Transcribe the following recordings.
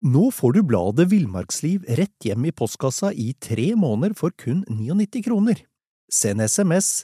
Nå får du bladet Villmarksliv rett hjem I postkassa I 3 måneder for kun 99 kroner. Send SMS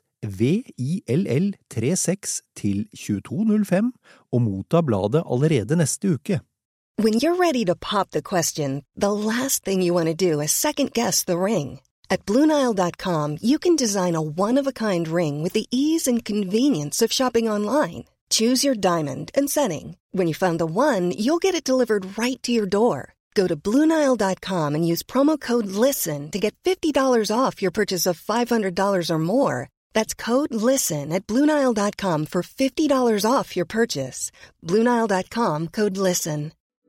VILL36 til 2205 og motta bladet allerede neste uke. When you're ready to pop the question, the last thing you want to do is second-guess the ring. At BlueNile.com, you can design a one-of-a-kind ring with the ease and convenience of shopping online. Choose your diamond and setting. When you find the one, you'll get it delivered right to your door. Go to BlueNile.com and use promo code LISTEN to get $50 off your purchase of $500 or more. That's code LISTEN at BlueNile.com for $50 off your purchase. BlueNile.com, code LISTEN.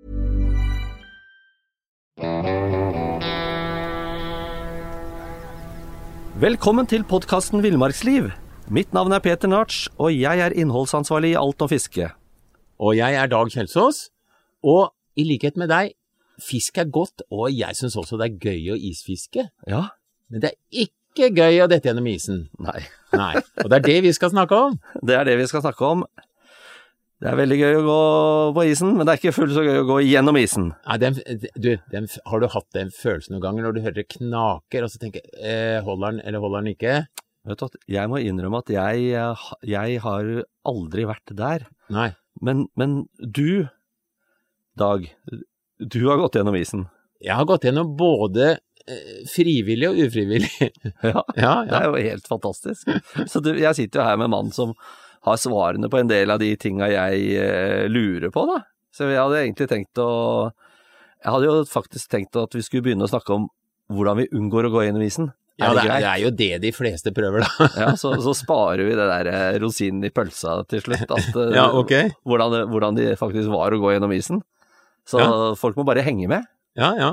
Velkommen til podcasten Villmarksliv. Mitt navn Peter Narts, og jeg innholdsansvarlig I alt om fiske. Og jeg Dag Kjelsås, og I likhet med deg, fisk godt, og jeg synes også det gøy å isfiske. Ja. Men det ikke gøy å dette gjennom isen. Nei. Nei, og det det vi skal snakke om. Det det vi skal snakke om. Det veldig gøy å gå på isen, men det ikke fullt så gøy å gå gjennom isen. Nei, har du hatt den følelsen noen ganger når du hører det knaker, og så tenker holder den eller holder den ikke? Vet du, jeg må innrømme at jeg har aldri vært der. Nei. Men du, Dag, du har gått gjennom isen. Jeg har gått gjennom både frivillig og ufrivillig. Ja, det jo helt fantastisk. Så jeg sitter jo her med en mann som har svarene på en del av de tingene jeg lurer på da. Så jeg hadde egentlig tenkt jeg hadde jo faktisk tenkt at vi skulle begynne å snakke om hvordan vi unngår å gå gjennom isen. Ja, det jo det de fleste prøver da. Ja, så sparer vi det der rosinen I pølsa til slutt. At, ja, ok. Hvordan det faktisk var å gå gjennom isen. Så folk må bare henge med. Ja, ja.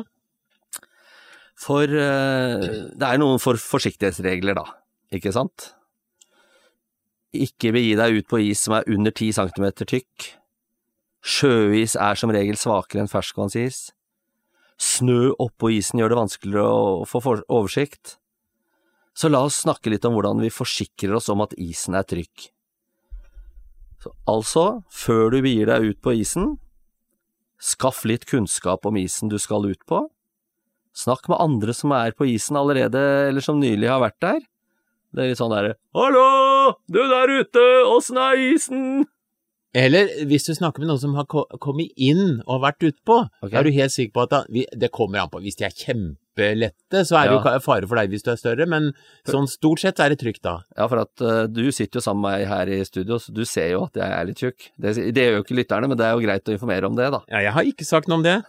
For det noen forsiktighetsregler da, ikke sant? Ikke begi deg ut på is som under 10 cm tykk. Sjøis som regel svakere enn ferskvannsis. Snø oppå isen gjør det vanskeligere å få oversikt. Så la oss snakke litt om hvordan vi forsikrer oss om at isen trygg. Altså, før du begir deg ut på isen, skaff litt kunnskap om isen du skal ut på. Snakk med andre som på isen allerede, eller som nylig har vært der. Det litt sånn der, «Hallo, du der ute, hvordan isen?» Eller hvis du snakker med noen som har kommet inn og vært ute på, okay. Du helt sikker på at det kommer an på. Hvis de kjempelette, så det jo fare for deg hvis du større, men sånn stort sett det trygt da. Ja, for at du sitter jo sammen med meg her I studio, så du ser jo at jeg litt tjukk. Det gjør jo ikke lytterne, men det jo greit å informere om det da. Ja, jeg har ikke sagt noe om det.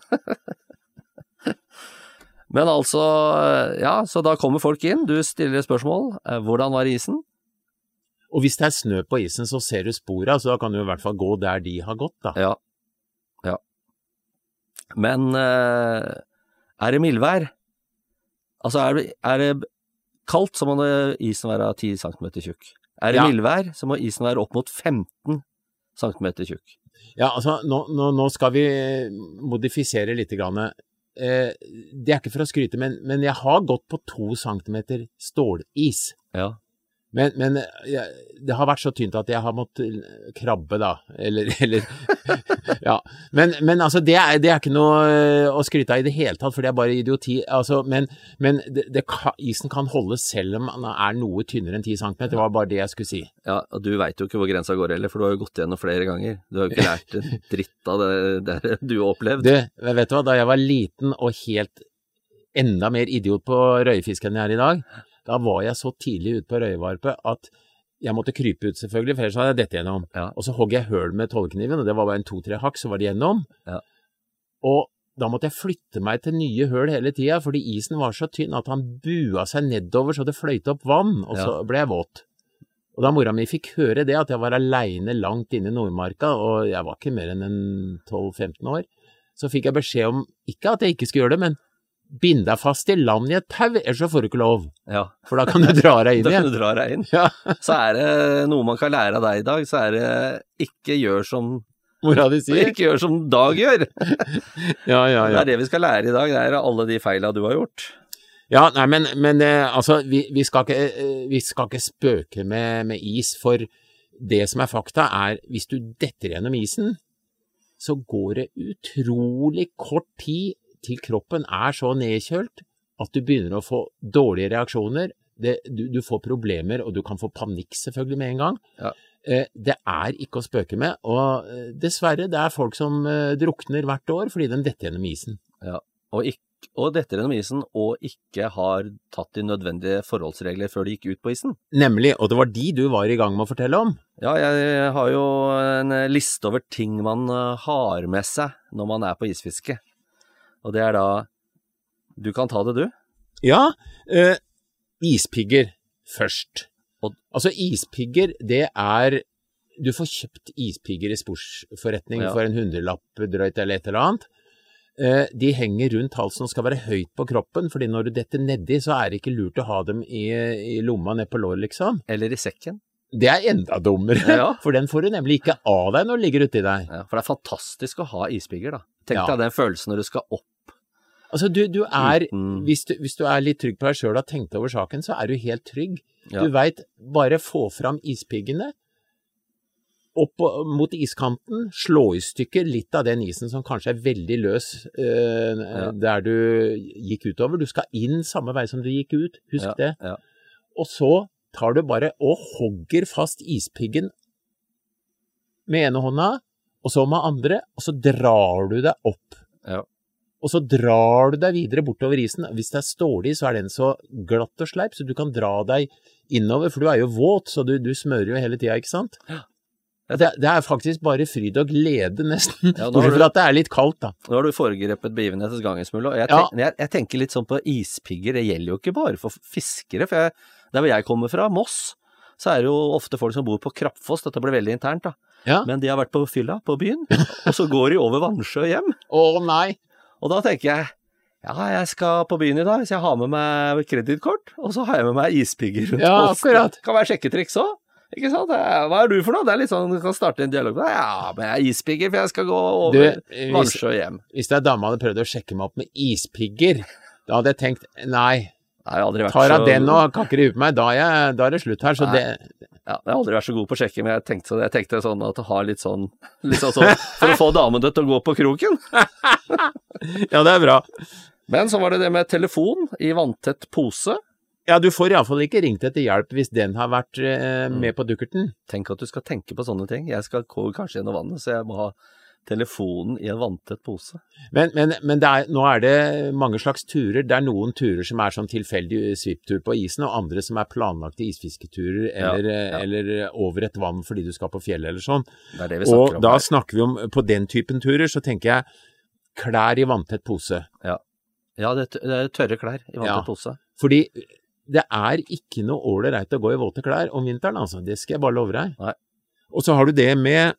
Men altså, ja, så da kommer folk inn, du stiller spørsmål, hvordan var isen? Og hvis det snø på isen, så ser du sporet, så da kan du I hvert fall gå der de har gått da. Ja, ja. Men det mildvær? Altså, det kaldt, så må isen være 10 cm tjukk. Det mildvær, så må isen være opp mot 15 cm tjukk. Ja, altså, nå skal vi modifisere litt grann. Det ikke for å skryte, men jeg har gått på 2 centimeter stålis. Ja. Men det har vært så tynt at jeg har måttet krabbe da, eller ja. Men altså, det ikke noe å skryte av I det hele tatt, for det bare idioti. Altså, men isen kan holde selv om den noe tynnere enn 10 cm, det var bare det jeg skulle si. Ja, og du vet jo ikke hvor grensa går heller, for du har jo gått gjennom flere ganger. Du har jo ikke lært en dritt av det du har opplevd. Vet du hva, da jeg var liten og helt enda mer idiot på røyfisk enn jeg I dag, da var jeg så tidlig ut på røyvarpe at jeg måtte krype ut selvfølgelig, for ellers hadde jeg dette gjennom. Ja. Og så hogg jeg høl med tollkniven, og det var bare en 2-3 hakk, så var det gjennom. Ja. Og da måtte jeg flytte meg til nye høl hele tiden, fordi isen var så tynn at han bua seg nedover, så det fløyte opp vann, og så ble jeg våt. Og da mora mi fikk høre det, at jeg var alene langt inne I Nordmarka, og jeg var ikke mer enn 12-15 år, så fikk jeg beskjed om, ikke at jeg ikke skulle gjøre det, men bind deg fast I land I et tau, ellers så får du ikke lov. Ja. For da kan du dra deg inn igjen. Da kan du dra deg inn. Ja. Så det noe man kan lære av deg I dag, så det ikke gjør som mora di sier. Ikke gjør som Dag gjør. Ja. Det det vi skal lære I dag, det alle de feilene du har gjort. Ja, nei, men altså, vi skal ikke spøke med is, for det som fakta hvis du detter gjennom isen, så går det utrolig kort tid til kroppen så nedkjølt at du begynner å få dårlige reaksjoner. Du får problemer, og du kan få panikk selvfølgelig med en gang. Ja. Det ikke å spøke med, og dessverre, det folk som drukner hvert år fordi de detter gjennom isen. Ja, og detter gjennom isen, og ikke har tatt de nødvendige forholdsregler før de gikk ut på isen. Nemlig, og det var de du var i gang med å fortelle om. Ja, jeg har jo en liste over ting man har med seg når man på isfiske. Og det da, du kan ta det du? Ja, ispigger først. Altså ispigger, det du får kjøpt ispigger i sportsforretning for en 100-lapp drøyt eller et eller annet. De henger rundt halsen og skal være høyt på kroppen, fordi når du detter nedi, så det ikke lurt å ha dem i lomma ned på lår, liksom. Eller i sekken. Det enda dummere, for den får du nemlig ikke av deg når du ligger uti deg. Ja, for det fantastisk å ha ispigger, da. Tenk deg den følelsen når du skal opp. Altså, hvis du litt trygg på deg selv og har tenkt over saken, så du helt trygg. Ja. Du vet, bare få fram ispiggene, opp mot iskanten, slå i stykker litt av den isen som kanskje veldig løs der du gikk utover. Du skal inn samme vei som du gikk ut, husk det. Ja. Og så tar du bare og hogger fast ispiggen med ene hånda, og så med andre, og så drar du deg opp. Ja. Og så drar du deg videre bortover isen. Hvis det stålig, så den så glatt og sleip, så du kan dra deg innover, for du jo våt, så du smører jo hele tiden, ikke sant? Ja. Det faktisk bare fryd og glede nesten, bortsett fra at det litt kaldt da. Nå har du foregrepet begivenhetens gangesmull, og jeg tenker litt sånn på ispigger, det gjelder jo ikke bare for fiskere, for der hvor jeg kommer fra, Moss, så det jo ofte folk som bor på Krappfoss, dette ble veldig internt da, men de har vært på fylla på byen, og så går de over Vannsjø hjem. Nei! Og da tenker jeg, jeg skal på byen i dag, så jeg har med meg kreditkort, og så har jeg med meg ispigger rundt posten. Akkurat. Kan være sjekketriks også. Ikke sant? Hva du for noe? Det litt sånn, du kan starte en dialog med deg. Ja, men jeg ispigger, for jeg skal gå over Vannsjø hjem. Hvis det dama hadde prøvd å sjekke meg opp med ispigger, da hadde jeg tenkt, nei, jeg har aldri vært tar jeg den og kakker det ut på meg, da det slutt her, så det... Ja, jeg har aldri vært så god på å sjekke, men jeg tenkte sånn at du har litt sånn, for å få damen til å gå på kroken. Ja, det bra. Men så var det med telefon i vanntett pose. Ja, du får i hvert fall ikke ringt etter hjelp hvis den har vært med på dukkerten. Tenk at du skal tenke på sånne ting. Jeg skal gå kanskje gjennom vannet, så jeg må ha telefonen i en vanntett pose. Men nå det mange slags turer. Det noen turer som sånn tilfeldig svipptur på isen, og andre som planlagte isfisketurer, eller over et vann fordi du skal på fjellet eller sånn. Det det vi snakker om. Og da snakker vi om, på den typen turer, så tenker jeg klær i vanntett pose. Ja, det tørre klær i vanntett pose. Fordi det ikke noe ålreit å gå i våte klær om vinteren, altså. Det skal jeg bare love deg. Nei. Og så har du det med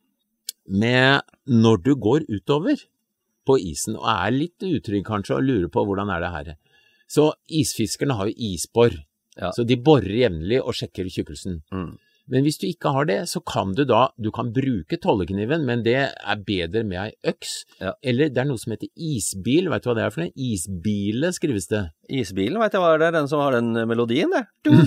når du går utover på isen, og litt utrygg kanskje, og lurer på hvordan det her. Så isfiskerne har jo isbor, så de borer jevnlig og sjekker tjukkelsen. Men hvis du ikke har det, så kan du kan bruke tollekniven, men det bedre med en øks. Eller det noe som heter isbil, vet du hva det for en? Isbile skrives det. Isbilen, vet jeg hva det den som har den melodien, det.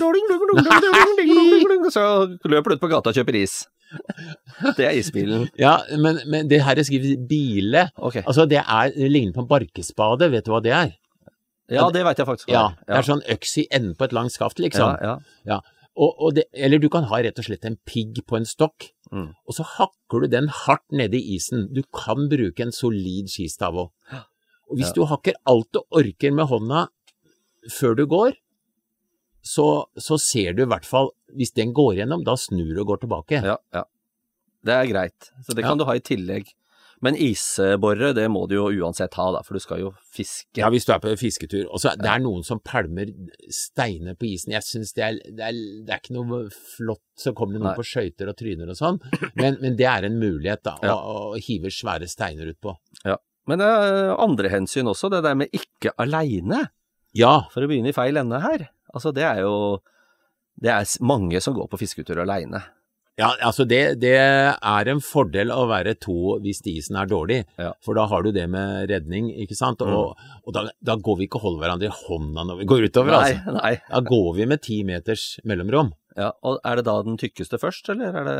Så løper du ut på gata og kjøper is. Det isbilen. Ja, men det her skrives bile. Altså det ligner på en barkespade, vet du hva det Ja, det vet jeg faktisk. Ja, det sånn øks i enden på et langt skaft, liksom. Ja. Eller du kan ha rett og slett en pigg på en stokk, og så hakker du den hardt nede i isen. Du kan bruke en solid skistav også. Og hvis du hakker alt du orker med hånda før du går, så ser du i hvert fall, hvis den går gjennom, da snur du og går tilbake. Ja. Det greit. Så det kan du ha i tillegg. Men isborre, det må du jo uansett ha da, for du skal jo fiske. Ja, hvis du på fisketur. Og så det noen som palmer steiner på isen. Jeg synes det ikke noe flott, så kommer det noen på skøyter og tryner og sånn. Men det en mulighet da, å hive svære steiner ut på. Ja, men det andre hensyn også, det der med ikke alene. Ja. For å begynne i feil ende her. Altså det mange som går på fisketur alene. Ja, altså det en fordel å være to hvis isen dårlig, for da har du det med redning, ikke sant? Og da går vi ikke og holder hverandre i hånda når vi går utover, Nei. Da går vi med 10 meters mellomrom. Ja, og er det da den tykkeste først, eller er det...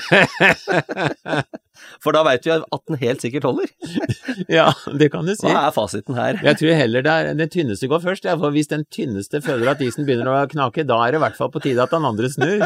For da vet vi at den helt sikkert holder. Ja, det kan du si. Hva er fasiten her? Jeg tror heller den tynneste går først, for hvis den tynneste føler at isen begynner å knake, da er det i hvert fall på tide at den andre snur.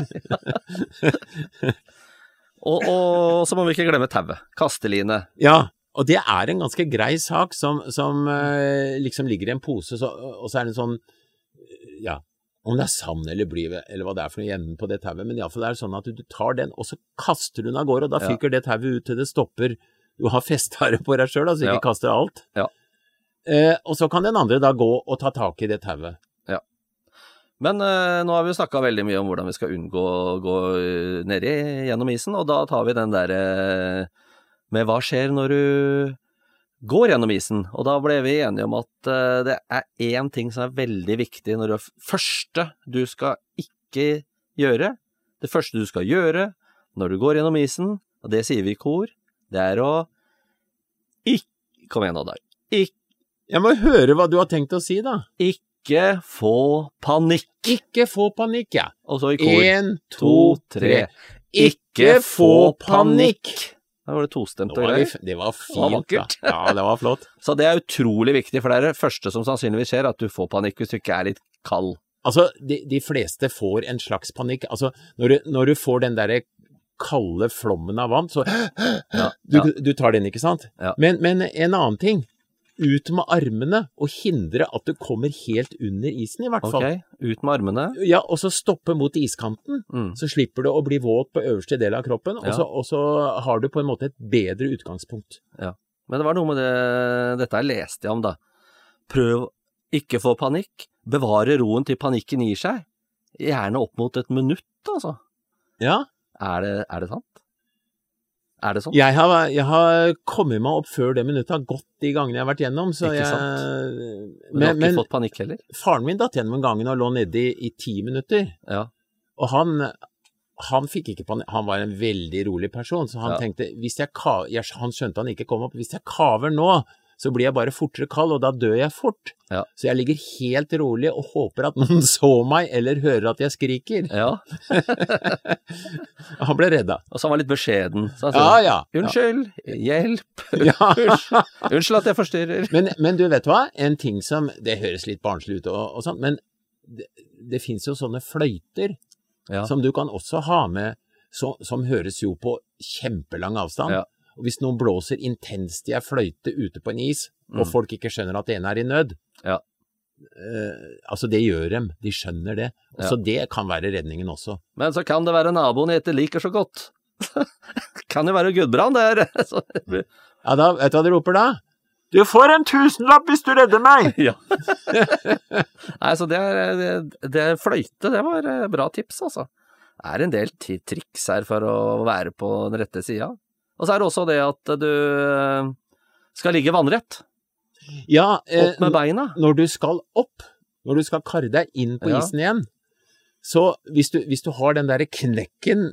og så må vi ikke glemme tauet, kasteline. Ja, og det er en ganske grei sak som liksom ligger i en pose, og så er det en sånn, ja, om det er sand eller bly, eller hva det er for noe igjen på det tauet, men i alle fall det er sånn at du tar den, og så kaster du den av gårde, og da fyker det tauet ut til det stopper. Du har festhare på deg selv, så ikke kaster alt. Ja. Og så kan den andre da gå og ta tak i det tauet. Ja. Men nå har vi snakket veldig mye om hvordan vi skal unngå å gå ned gjennom isen, og da tar vi den der med hva skjer når du går gjennom isen, og da ble vi enige om at det er en ting som er veldig viktig når det første du skal ikke gjøre, det første du skal gjøre når du går gjennom isen, og det sier vi i kor, det er å kom igjen nå da, jeg må høre hva du har tenkt å si da. Ikke få panikk. Ikke få panikk, ja. Og så i kor. 1, 2, 3. Ikke få panikk. Da var det tostemt og greier. Det var fint, da. Ja, det var flott. Så det er utrolig viktig, for det er det første som sannsynligvis skjer, at du får panikk hvis du ikke er litt kald. Altså, de fleste får en slags panikk. Altså, når du får den der kalde flommen av vann, så du tar den, ikke sant? Ja. Men en annen ting, ut med armene og hindre at du kommer helt under isen i hvert fall. Ok, ut med armene. Ja, og så stoppe mot iskanten, så slipper du å bli våt på øverste del av kroppen, og så har du på en måte et bedre utgangspunkt. Ja, men det var noe med dette jeg leste om da. Prøv ikke få panikk, bevare roen til panikken gir seg. Gjerne opp mot 1 minutt, altså. Ja. Er det sant? Er det sånn? Jeg har kommet meg opp før det minuttet, har gått de gangene jeg har vært gjennom, så ikke sant? Men du har ikke fått panikk heller? Faren min datt gjennom en gangen og lå nede i 10 minutter, og han fikk ikke panikk, han var en veldig rolig person, så han tenkte, han skjønte han ikke kom opp, hvis jeg kaver nå, så blir jeg bare fortere kald, og da dør jeg fort. Ja. Så jeg ligger helt rolig og håper at noen så meg, eller hører at jeg skriker. Ja. Han ble redda. Og så han var litt beskjeden. Så unnskyld, hjelp, unnskyld at jeg forstyrrer. Men du vet hva? En ting som, det høres litt barnslig ut og sånt, men det finnes jo sånne fløyter som du kan også ha med, som høres jo på kjempelang avstand. Ja. Og hvis noen blåser intenst i en fløyte ute på en is, og folk ikke skjønner at en er i nød, altså det gjør dem, de skjønner det. Så det kan være redningen også. Men så kan det være naboen ikke liker så godt. Kan jo være Gudbrand der. Ja, da, vet du hva de roper da? Du får en 1000-lapp hvis du redder meg! Ja. Nei, så det fløyte, det var bra tips, altså. Det er en del triks her for å være på den rette siden. Og så er det også det at du skal ligge vannrett. Ja, opp med beina. Når du skal opp, når du skal karre deg inn på isen igjen, så hvis du har den der knekken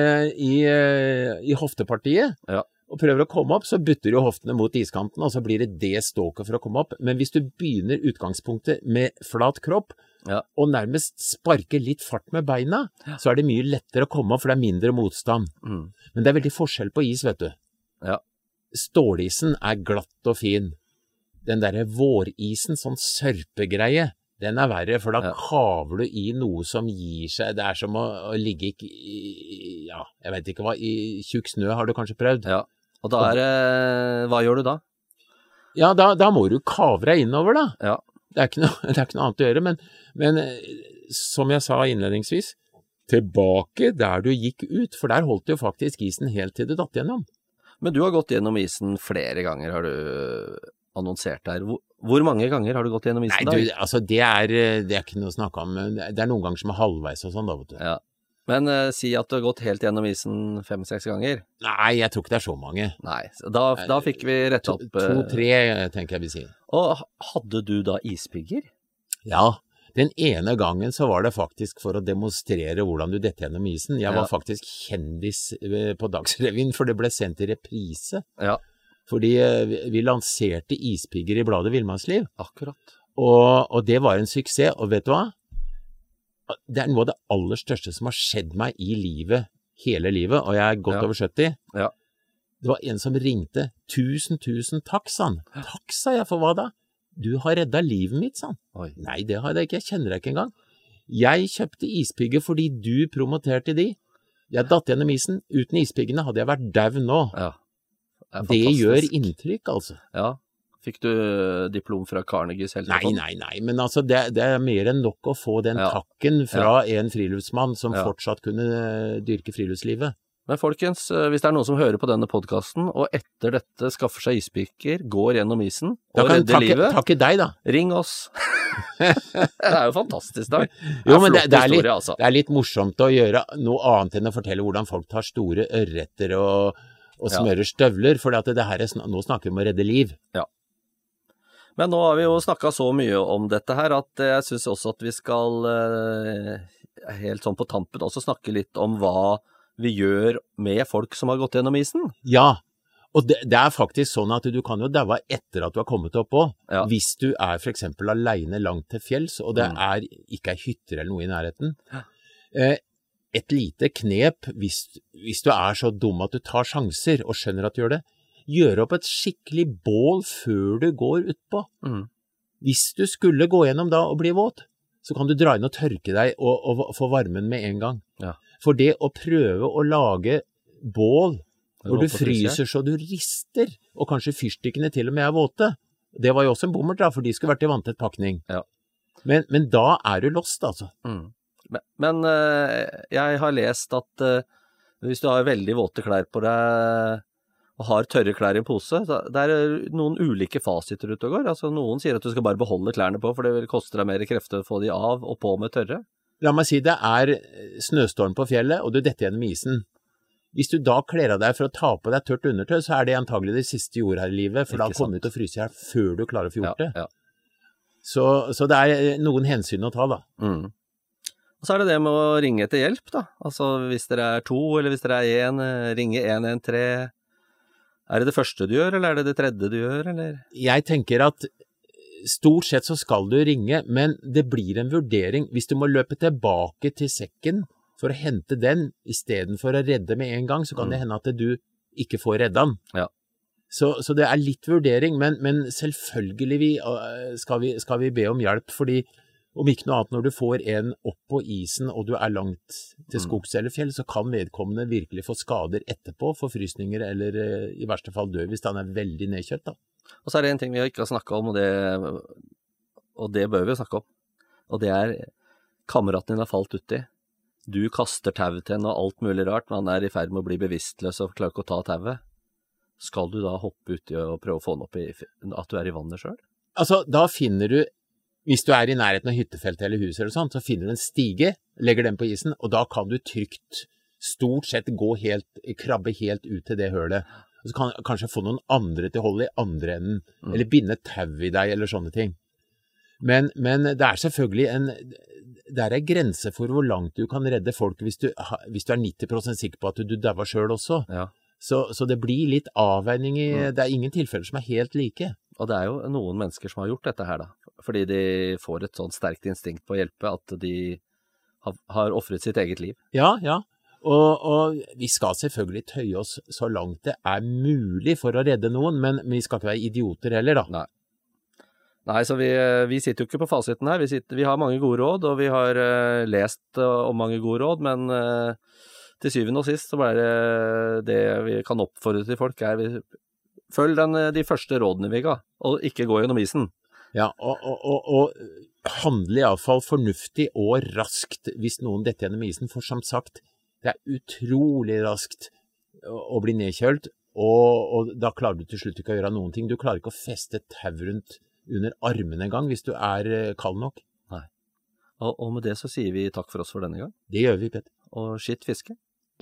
i hoftepartiet, og prøver å komme opp, så bytter du hoftene mot iskanten, og så blir det ståket for å komme opp. Men hvis du begynner utgangspunktet med flat kropp, og nærmest sparker litt fart med beina, så er det mye lettere å komme opp, for det er mindre motstand. Men det er veldig forskjell på is, vet du. Ja. Stålisen er glatt og fin. Den der vårisen, sånn sørpegreie, den er verre, for da kaver du i noe som gir seg. Det er som å ligge jeg vet ikke hva, i tjukk snø har du kanskje prøvd. Ja, og da hva gjør du da? Ja, da må du kave deg innover da. Ja. Det er ikke noe annet å gjøre, men som jeg sa innledningsvis, tilbake der du gikk ut, for der holdt jo faktisk isen helt til du datt gjennom. Men du har gått gjennom isen flere ganger, har du annonsert der. Hvor mange ganger har du gått gjennom isen da? Nei, altså det er ikke noe å snakke om, det er noen ganger som er halvveis og sånn da, vet du. Ja. Men si at du har gått helt gjennom isen 5-6 ganger. Nei, jeg tror ikke det er så mange. Nei, da fikk vi rett opp 2-3 tenker jeg vi sier. Og hadde du da ispigger? Ja, den ene gangen så var det faktisk for å demonstrere hvordan du detter gjennom isen. Jeg var faktisk kjendis på Dagsrevyen, for det ble sendt i reprise. Ja. Fordi vi lanserte ispigger i bladet Villmannsliv. Akkurat. Og det var en suksess, og vet du hva? det noe av det aller største som har skjedd meg i livet, hele livet, og jeg godt over 70. Ja. Det var en som ringte. 1000 takk, sa han. Takk, sa jeg, for hva da? Du har reddet livet mitt, sa han. Oi. Nei, det har jeg ikke, jeg kjenner deg ikke engang. Jeg kjøpte ispigger fordi du promoterte de. Jeg datt gjennom isen. Uten ispiggene hadde jeg vært dau nå. Ja. Det gjør inntrykk, altså. Ja. Fikk du diplom fra Carnegies Heltefond? Nei, men altså det mer enn nok å få den takken fra en friluftsmann som fortsatt kunne dyrke friluftslivet. Men folkens, hvis det noen som hører på denne podcasten, og etter dette skaffer seg ispikker, går gjennom isen og redder livet, takke deg da. Ring oss. Det jo fantastisk dag. Jo, men det altså. Det litt morsomt å gjøre noe annet enn å fortelle hvordan folk tar store ørretter og smører støvler, for det her nå snakker vi om å redde liv. Ja. Men nå har vi jo snakket så mye om dette her, at jeg synes også at vi skal helt sånn på tampen også snakke litt om hva vi gjør med folk som har gått gjennom isen. Ja, og det faktisk sånn at du kan jo daue etter at du har kommet opp også. Ja. Hvis du for eksempel alene langt til fjells, og det ikke hytter eller noe i nærheten. Ja. Et lite knep, hvis du så dum at du tar sjanser og skjønner at du gjør det, gjør opp et skikkelig bål før du går utpå. Hvis du skulle gå gjennom da og bli våt, så kan du dra inn og tørke deg og få varmen med en gang. Ja. For det å prøve å lage bål hvor du fryser så du rister, og kanskje fyrstikkene til og med våte, det var jo også en bommert da, for de skulle vært i vanntett pakning. Ja. Men da du lost, altså. Men jeg har lest at hvis du har veldig våte klær på deg, og har tørre klær i en pose, det noen ulike fasiter ute og går. Altså, noen sier at du skal bare beholde klærne på, for det vil koste deg mer krefter å få de av og på med tørre. La meg si, det snøstorm på fjellet, og du detter gjennom isen. Hvis du da kler av deg for å ta på deg tørt undertøy, så det antagelig det siste du gjorde her i livet, for da kommer du til å fryse her før du klarer å få gjort det. Ja. Så det noen hensyn å ta, da. Og så det med å ringe til hjelp, da. Altså, hvis dere 2, eller hvis dere 1, ringe 113. Det første du gjør, eller det tredje du gjør, eller? Jeg tenker at stort sett så skal du ringe, men det blir en vurdering. Hvis du må løpe tilbake til sekken for å hente den, i stedet for å redde med en gang, så kan det hende at du ikke får redda den. Ja. Så det litt vurdering, men selvfølgelig skal vi be om hjelp, fordi om ikke noe annet, når du får en opp på isen, og du langt til skogs eller fjell, så kan vedkommende virkelig få skader etterpå, forfrysninger, eller i verste fall dø, hvis han veldig nedkjøtt, da. Og så det en ting vi ikke har snakket om, og det bør vi snakke om, og det kameraten din har falt uti. Du kaster tau til henne og alt mulig rart, men han i ferd med å bli bevisstløs og klarer ikke å ta tauet. Skal du da hoppe uti og prøve å få den opp at du i vannet selv? Altså, da finner du, hvis du i nærheten av hyttefeltet eller huset eller sånt, så finner du en stige, legger den på isen, og da kan du trygt stort sett krabbe helt ut til det hølet. Og så kan du kanskje få noen andre til å holde i andre enden, eller binde tau i deg, eller sånne ting. Men det selvfølgelig det en grense for hvor langt du kan redde folk hvis du 90% sikker på at du dauer selv også. Ja. Så det blir litt avveining i, det ingen tilfeller som helt like. Og det jo noen mennesker som har gjort dette her da, fordi de får et sånt sterkt instinkt på å hjelpe at de har offret sitt eget liv. Ja. Og vi skal selvfølgelig tøye oss så langt det mulig for å redde noen, men vi skal ikke være idioter heller da. Nei, så vi sitter jo ikke på fasiten her. Vi har mange gode råd, og vi har lest om mange gode råd, men til syvende og sist så det vi kan oppfordre til folk følg de første rådene vi ga, og ikke gå gjennom isen. Ja, og handle i alle fall fornuftig og raskt hvis noen detter gjennom isen, for som sagt, det utrolig raskt å bli nedkjølt, og da klarer du til slutt ikke å gjøre noen ting. Du klarer ikke å feste tau rundt under armen en gang hvis du kald nok. Nei. Og med det så sier vi takk for oss for denne gang. Det gjør vi, Petter. Og skitt fiske.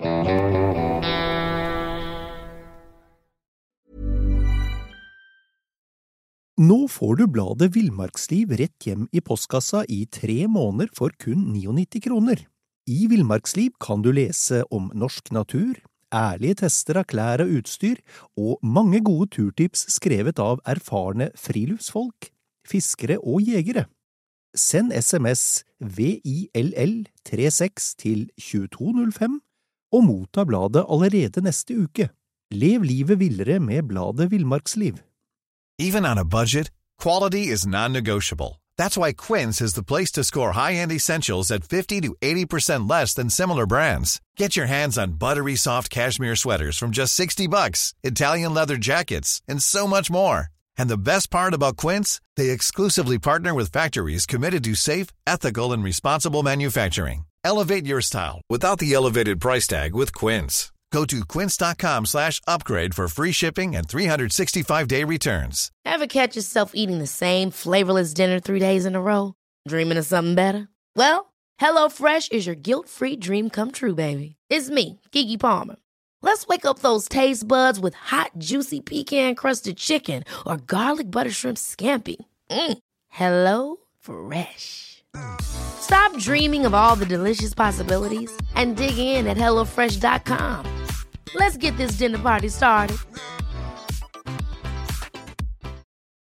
Nå får du bladet Villmarksliv rett hjem i postkassa i 3 måneder for kun 99 kroner. I Villmarksliv kan du lese om norsk natur, ærlige tester av klær og utstyr, og mange gode turtips skrevet av erfarne friluftsfolk, fiskere og jegere. Send SMS VILL36 til 2205 og motta bladet allerede neste uke. Lev livet villere med bladet Villmarksliv. Even on a budget, quality is non-negotiable. That's why Quince is the place to score high-end essentials at 50 to 80% less than similar brands. Get your hands on buttery soft cashmere sweaters from just $60, Italian leather jackets, and so much more. And the best part about Quince, they exclusively partner with factories committed to safe, ethical, and responsible manufacturing. Elevate your style without the elevated price tag with Quince. Go to quince.com/upgrade for free shipping and 365-day returns. Ever catch yourself eating the same flavorless dinner 3 days in a row? Dreaming of something better? Well, HelloFresh is your guilt-free dream come true, baby. It's me, Keke Palmer. Let's wake up those taste buds with hot, juicy pecan-crusted chicken or garlic butter shrimp scampi. Hello Fresh. Stop dreaming of all the delicious possibilities and dig in at HelloFresh.com. Let's get this dinner party started.